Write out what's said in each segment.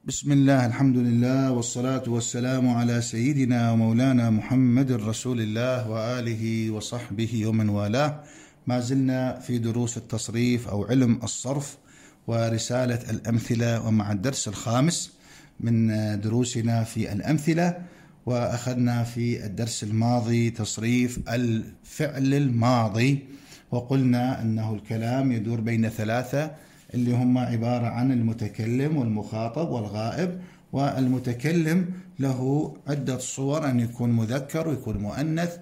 بسم الله، الحمد لله، والصلاة والسلام على سيدنا ومولانا محمد رسول الله وآله وصحبه ومن والاه. ما زلنا في دروس التصريف أو علم الصرف ورسالة الأمثلة، ومع الدرس الخامس من دروسنا في الأمثلة. وأخذنا في الدرس الماضي تصريف الفعل الماضي، وقلنا أنه الكلام يدور بين ثلاثة اللي هم عبارة عن المتكلم والمخاطب والغائب. والمتكلم له عدة صور، أن يكون مذكر ويكون مؤنث،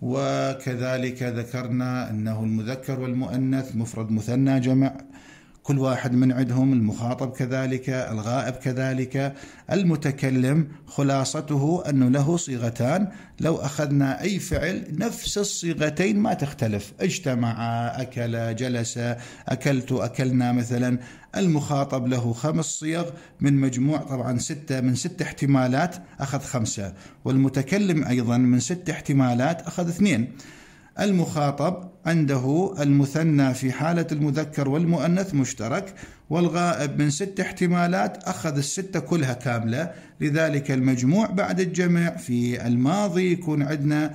وكذلك ذكرنا أنه المذكر والمؤنث مفرد مثنى جمع كل واحد من عندهم، المخاطب كذلك، الغائب كذلك. المتكلم خلاصته أنه له صيغتان، لو أخذنا أي فعل نفس الصيغتين ما تختلف، اجتمع، أكل، جلس، أكلت، أكلنا مثلا. المخاطب له 5 صيغ من مجموع طبعا 6 من 6 احتمالات أخذ 5، والمتكلم أيضا من 6 احتمالات أخذ 2. المخاطب عنده المثنى في حالة المذكر والمؤنث مشترك، والغائب من 6 احتمالات أخذ 6 كلها كاملة، لذلك المجموع بعد الجمع في الماضي يكون عندنا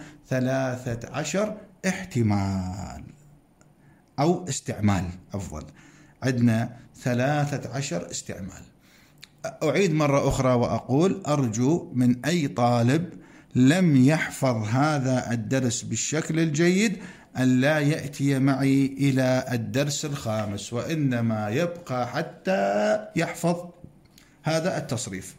13 احتمال أو استعمال، أفضل عندنا 13 استعمال. أعيد مرة أخرى وأقول أرجو من أي طالب لم يحفظ هذا الدرس بالشكل الجيد أن لا يأتي معي إلى الدرس الخامس، وإنما يبقى حتى يحفظ هذا التصريف.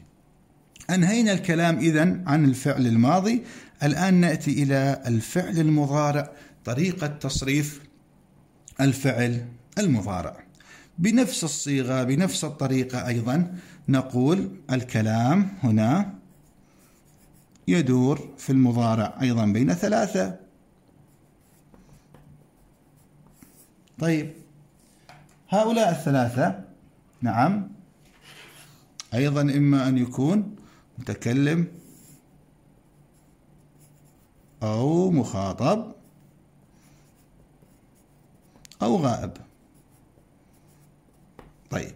أنهينا الكلام إذن عن الفعل الماضي، الآن نأتي إلى الفعل المضارع. طريقة تصريف الفعل المضارع بنفس الصيغة بنفس الطريقة أيضا. نقول الكلام هنا يدور في المضارع أيضا بين 3. طيب، هؤلاء 3 نعم أيضا إما أن يكون متكلم أو مخاطب أو غائب. طيب،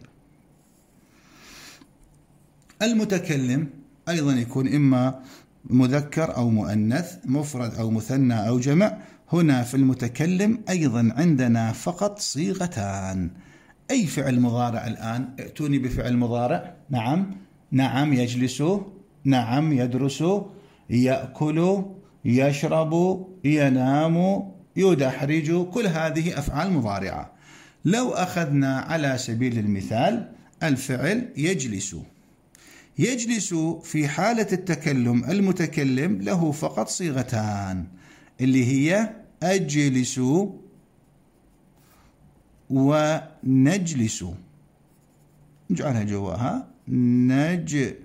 المتكلم أيضا يكون إما مذكر أو مؤنث، مفرد أو مثنى أو جمع. هنا في المتكلم أيضا عندنا فقط صيغتان. أي فعل مضارع الآن؟ ائتوني بفعل مضارع. نعم يجلس، نعم يدرس، يأكل، يشرب، ينام، يدحرج، كل هذه أفعال مضارعة. لو أخذنا على سبيل المثال الفعل يجلس. يجلس في حالة التكلم المتكلم له فقط صيغتان، اللي هي أجلس ونجلس. نجعلها جواها نجلس.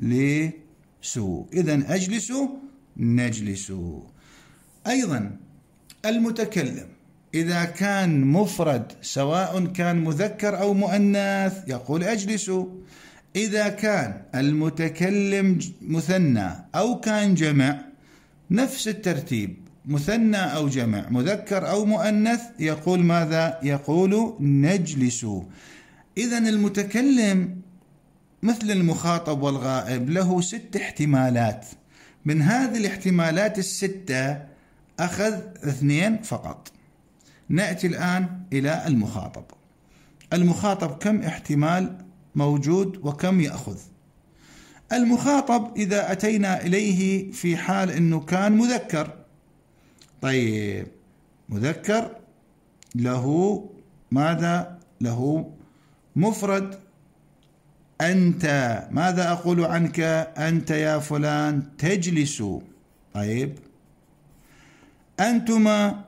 إذن أجلس نجلس. أيضا المتكلم إذا كان مفرد سواء كان مذكر أو مؤنث يقول أجلس. إذا كان المتكلم مثنى أو كان جمع نفس الترتيب، مثنى أو جمع، مذكر أو مؤنث، يقول ماذا؟ يقول نجلس. إذن المتكلم مثل المخاطب والغائب له 6 احتمالات، من هذه الاحتمالات 6 أخذ 2 فقط. نأتي الآن إلى المخاطب. المخاطب كم احتمال موجود وكم يأخذ؟ المخاطب إذا أتينا إليه في حال أنه كان مذكر، طيب مذكر له ماذا؟ له مفرد. أنت، ماذا أقول عنك؟ أنت يا فلان تجلس. طيب، أنتما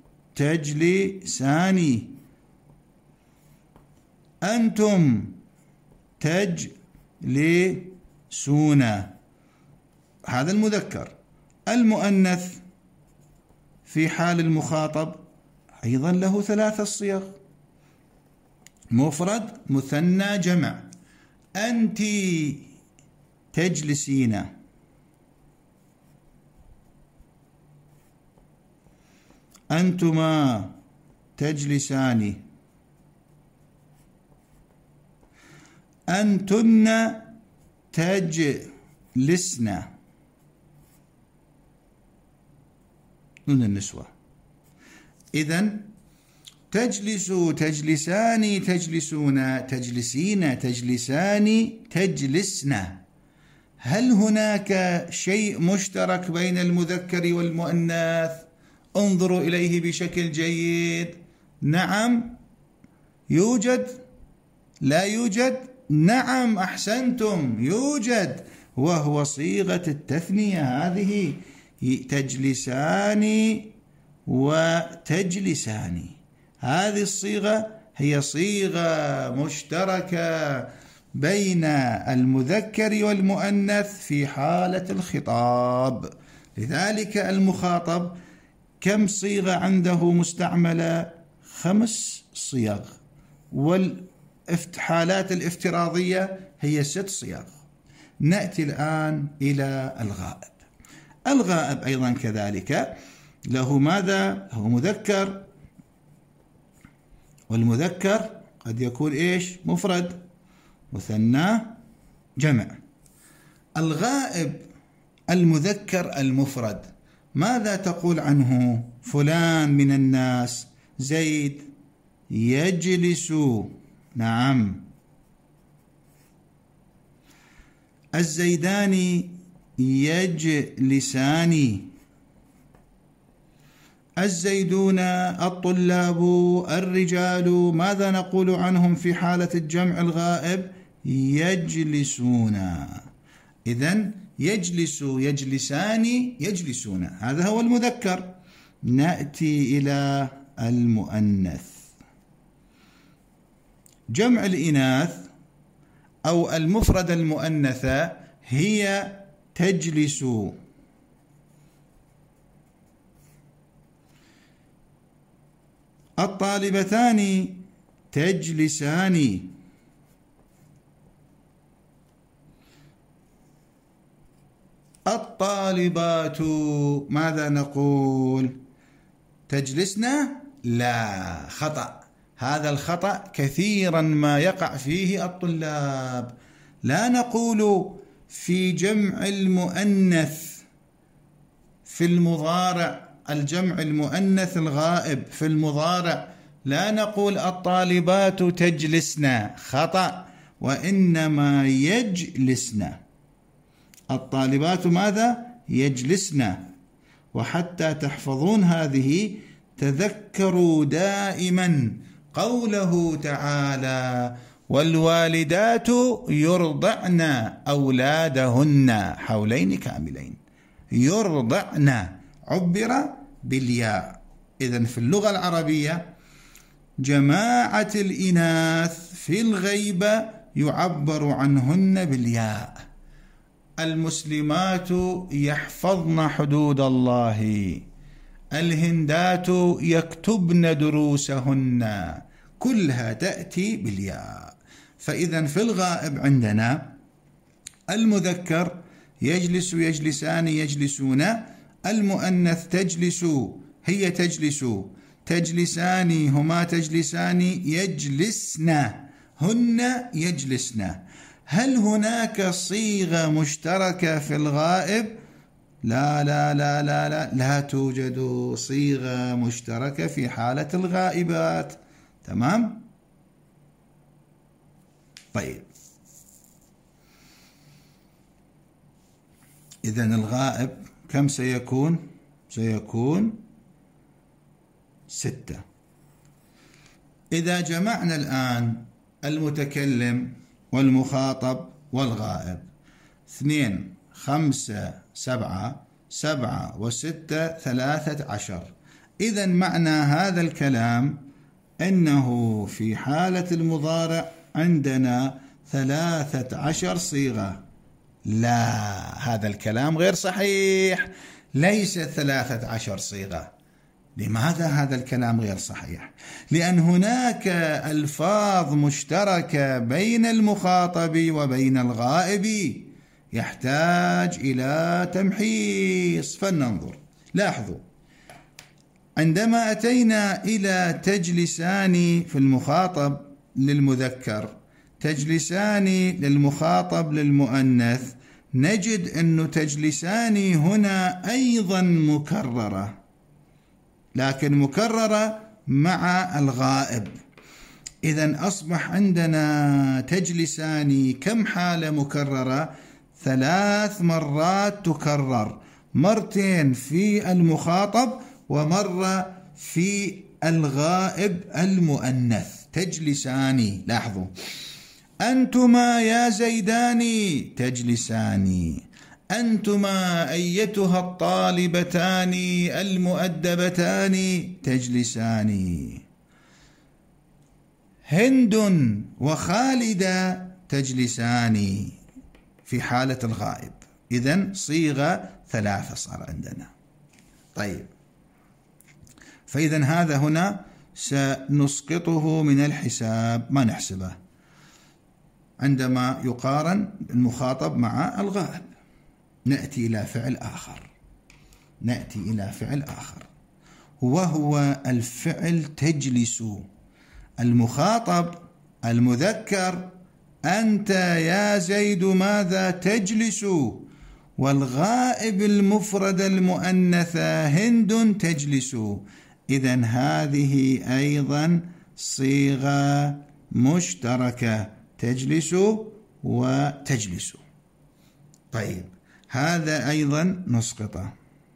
تجلسان، أنتم تجلسون، هذا المذكر. المؤنث في حال المخاطب أيضا له 3 صيغ، مفرد مثنى جمع. أنت تجلسين، أنتما تجلسان، أنتن تجلسن، نون النسوة. إذن تجلس، تجلسان، تجلسون، تجلسين، تجلسان، تجلسن. هل هناك شيء مشترك بين المذكر والمؤنث؟ انظروا إليه بشكل جيد. نعم يوجد، لا يوجد؟ نعم أحسنتم، يوجد، وهو صيغة التثنية هذه، تجلسان وتجلسان. هذه الصيغة هي صيغة مشتركة بين المذكر والمؤنث في حالة الخطاب. لذلك المخاطب كم صيغة عنده مستعملة؟ 5 صيغ، والحالات الافتراضية هي 6 صيغ. نأتي الآن إلى الغائب. الغائب أيضا كذلك له ماذا؟ هو مذكر، والمذكر قد يكون إيش؟ مفرد، مثنى، جمع. الغائب المذكر المفرد ماذا تقول عنه؟ فلان من الناس، زيد يجلس، نعم، الزيدان يجلسان، الزيدون، الطلاب، الرجال، ماذا نقول عنهم في حالة الجمع الغائب؟ يجلسون. إذن يجلس، يجلسان، يجلسون، هذا هو المذكر. نأتي إلى المؤنث. جمع الإناث أو المفرد المؤنثة هي تجلس، الطالبتان تجلسان، الطالبات ماذا نقول؟ تجلسن؟ لا، خطأ. هذا الخطأ كثيرا ما يقع فيه الطلاب. لا نقول في جمع المؤنث في المضارع، الجمع المؤنث الغائب في المضارع، لا نقول الطالبات تجلسن، خطأ، وإنما يجلسن. الطالبات ماذا؟ يجلسن. وحتى تحفظون هذه تذكروا دائما قوله تعالى: والوالدات يرضعن أولادهن حولين كاملين. يرضعن عبر بالياء. إذن في اللغة العربية جماعة الإناث في الغيبة يعبر عنهن بالياء. المسلمات يحفظن حدود الله، الهندات يكتبن دروسهن، كلها تأتي بالياء. فإذا في الغائب عندنا المذكر يجلس، يجلسان، يجلسون، المؤنث تجلس، هي تجلس، تجلسان، هما تجلسان، يجلسن، هن يجلسن. هل هناك صيغة مشتركة في الغائب؟ لا لا لا لا لا، لا توجد صيغة مشتركة في حالة الغائبات. تمام؟ طيب، إذن الغائب كم سيكون؟ سيكون 6. إذا جمعنا الآن المتكلم والمخاطب والغائب، 2 5 7 7 و6 13. إذن معنى هذا الكلام أنه في حالة المضارع عندنا 13 صيغة. لا، هذا الكلام غير صحيح، ليس 13 صيغة. لماذا هذا الكلام غير صحيح؟ لأن هناك ألفاظ مشتركة بين المخاطب وبين الغائب، يحتاج إلى تمحيص. فلننظر، لاحظوا، عندما أتينا إلى تجلسان في المخاطب للمذكر، تجلسان للمخاطب للمؤنث، نجد أن تجلسان هنا أيضا مكررة، لكن مكررة مع الغائب. إذن أصبح عندنا تجلسان كم حالة مكررة؟ 3 مرات تكرر، مرتين في المخاطب ومرة في الغائب المؤنث. تجلسان، لاحظوا، أنتما يا زيدان تجلسان، أنتما أيتها الطالبتان المؤدبتان تجلسان، هند وخالدة تجلسان في حالة الغائب. إذن صيغة 3 صار عندنا. طيب، فإذن هذا هنا سنسقطه من الحساب، ما نحسبه عندما يقارن المخاطب مع الغائب. نأتي إلى فعل آخر، وهو الفعل تجلس. المخاطب المذكر أنت يا زيد ماذا تجلس، والغائب المفرد المؤنثة هند تجلس. إذن هذه أيضا صيغة مشتركة، تجلس وتجلس. طيب، هذا أيضا نسقطه.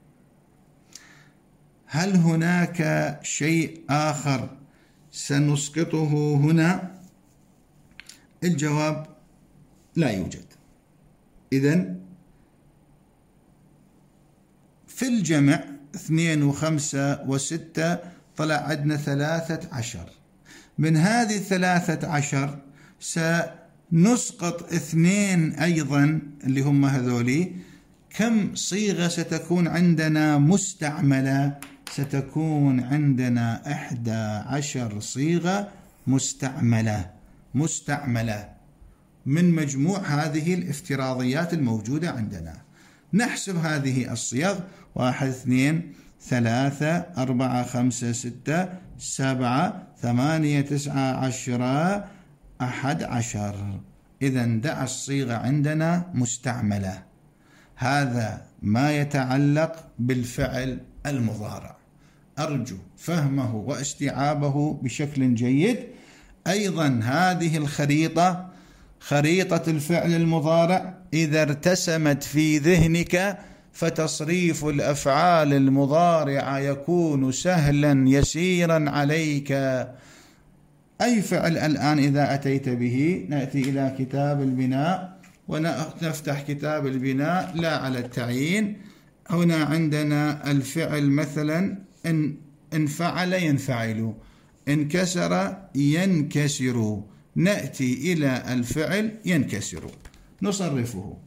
هل هناك شيء آخر سنسقطه هنا؟ الجواب لا يوجد. إذن في الجمع 2 و5 و6 طلع عندنا 13. من هذه 13 سنسقط 2 أيضا اللي هم هذولي. كم صيغة ستكون عندنا مستعملة؟ ستكون عندنا 11 صيغة مستعملة من مجموع هذه الافتراضيات الموجودة عندنا. نحسب هذه الصيغ: 1 2 3 4 5 6 7 8 9 10 11. إذن دع الصيغة عندنا مستعملة. هذا ما يتعلق بالفعل المضارع، أرجو فهمه واستيعابه بشكل جيد. أيضا هذه الخريطة، خريطة الفعل المضارع، إذا ارتسمت في ذهنك فتصريف الأفعال المضارعة يكون سهلا يسيرا عليك. أي فعل الآن إذا أتيت به، نأتي إلى كتاب البناء ونفتح كتاب البناء لا على التعيين. هنا عندنا الفعل مثلا إن فعل ينفعل، إن كسر ينكسر. نأتي إلى الفعل ينكسر نصرفه: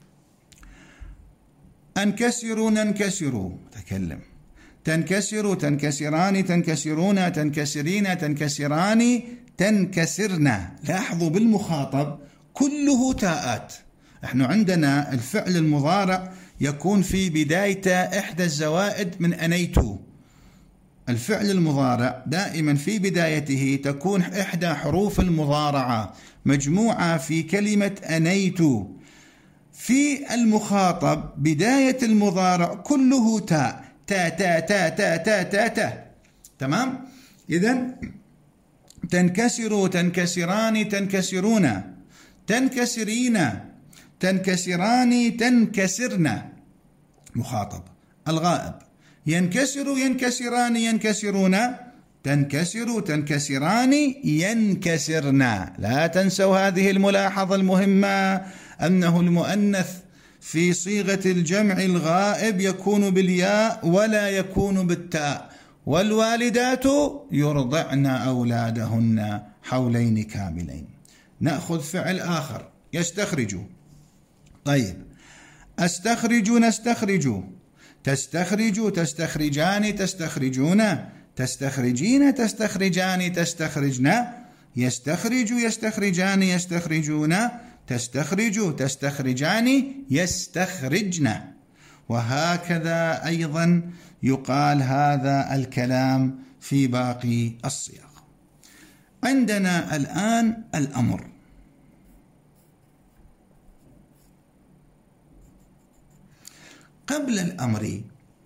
أنكسر ننكسر، تكلم، تنكسر تنكسران تنكسرون تنكسرين تنكسران تنكسرن. لاحظوا بالمخاطب كله تاءات. احنا عندنا الفعل المضارع يكون في بدايته إحدى الزوائد من أنيت. الفعل المضارع دائما في بدايته تكون إحدى حروف المضارعة مجموعة في كلمة أنيت. في المخاطب بداية المضارع كله تاء، تا تا تا تا تا تا تا. تمام؟ إذن تنكسر تنكسران تنكسرون تنكسرين تنكسران تنكسرن. مخاطب. الغائب: ينكسر ينكسران ينكسرون تنكسر تنكسران ينكسرن. لا تنسوا هذه الملاحظة المهمة، أنه المؤنث في صيغة الجمع الغائب يكون بالياء ولا يكون بالتاء. والوالدات يرضعن أولادهن حولين كاملين. نأخذ فعل آخر: يستخرج. طيب، أستخرج نستخرج، تستخرج تستخرجان تستخرجون تستخرجين تستخرجان تستخرجن، يستخرج يستخرجان يستخرجون تستخرج تستخرجان يستخرجن. وهكذا أيضا يقال هذا الكلام في باقي الصيغ. عندنا الآن الأمر. قبل الأمر.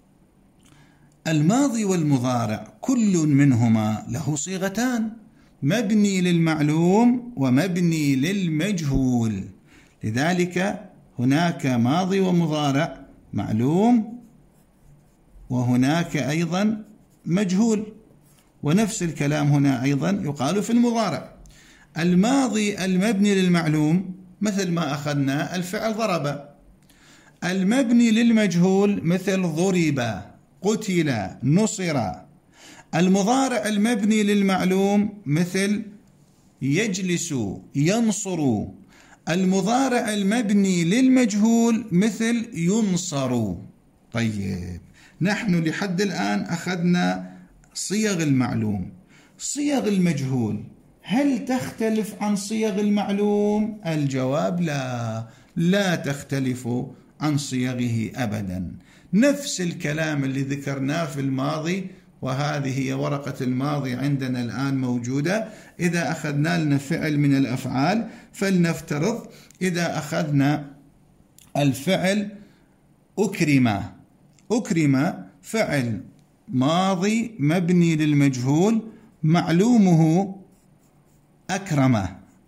الماضي والمضارع كل منهما له صيغتان، مبني للمعلوم ومبني للمجهول، لذلك هناك ماضي ومضارع معلوم وهناك أيضا مجهول، ونفس الكلام هنا أيضا يقال في المضارع. الماضي المبني للمعلوم مثل ما أخذنا الفعل ضرب، المبني للمجهول مثل ضرب، قتل، نصر. المضارع المبني للمعلوم مثل يجلس، ينصر. المضارع المبني للمجهول مثل ينصر. طيب، نحن لحد الآن أخذنا صيغ المعلوم. صيغ المجهول هل تختلف عن صيغ المعلوم؟ الجواب لا تختلف عن صيغه أبدا، نفس الكلام اللي ذكرناه في الماضي، وهذه هي ورقة الماضي عندنا الآن موجودة. إذا أخذنا لنا فعل من الأفعال، فلنفترض إذا أخذنا الفعل أكرم، أكرم فعل ماضي مبني للمجهول معلومه أكرم،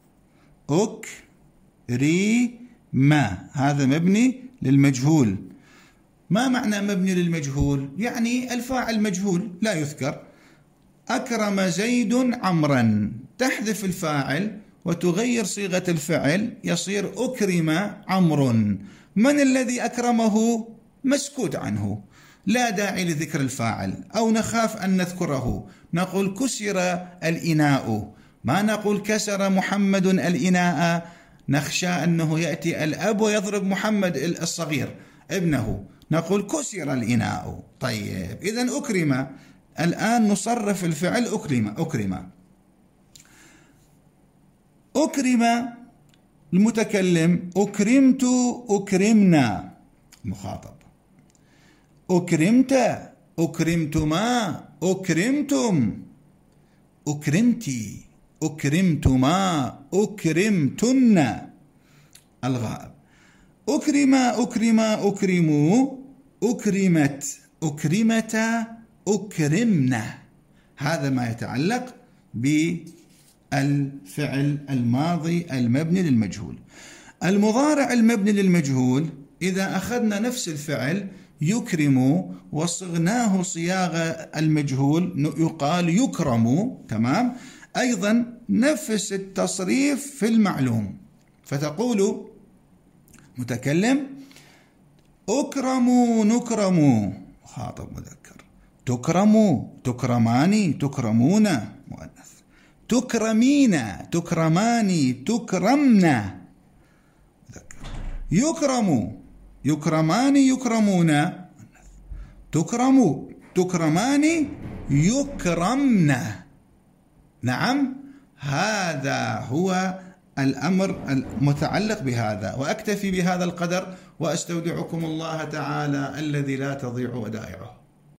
أكرم، هذا مبني للمجهول. ما معنى مبني للمجهول؟ يعني الفاعل مجهول لا يذكر. أكرم زيد عمرا، تحذف الفاعل وتغير صيغة الفعل يصير أكرم عمرو. من الذي أكرمه؟ مسكوت عنه، لا داعي لذكر الفاعل، أو نخاف أن نذكره، نقول كسر الإناء، ما نقول كسر محمد الإناء، نخشى أنه يأتي الأب ويضرب محمد الصغير ابنه، نقول كسر الإناء. طيب، إذن أكرم، الآن نصرف الفعل أكرم، أكرم. أكرم المتكلم، أكرمت، أكرمنا مخاطب. أكرمت، أكرمتما، أكرمتم، أكرمتي، أكرمتما، أكرمتن الغائب. أكرم، أكرم، أكرموا، أكرمت، أكرمتا، أكرمنا. هذا ما يتعلق بالفعل الماضي المبني للمجهول. المضارع المبني للمجهول إذا أخذنا نفس الفعل يكرم وصغناه صياغ المجهول يقال يكرم، تمام. أيضا نفس التصريف في المعلوم، فتقول متكلم أكرموا، نكرموا خاطب مذكر، تكرموا، تكرمان، تكرمون مؤنث، تكرمين، تكرمان، تكرمنا مذكر، يكرموا، يكرمان، يكرمون مؤنث، تكرموا، تكرمان، يكرمنا. نعم، هذا هو الأمر المتعلق بهذا. وأكتفي بهذا القدر، وأستودعكم الله تعالى الذي لا تضيع ودائعه.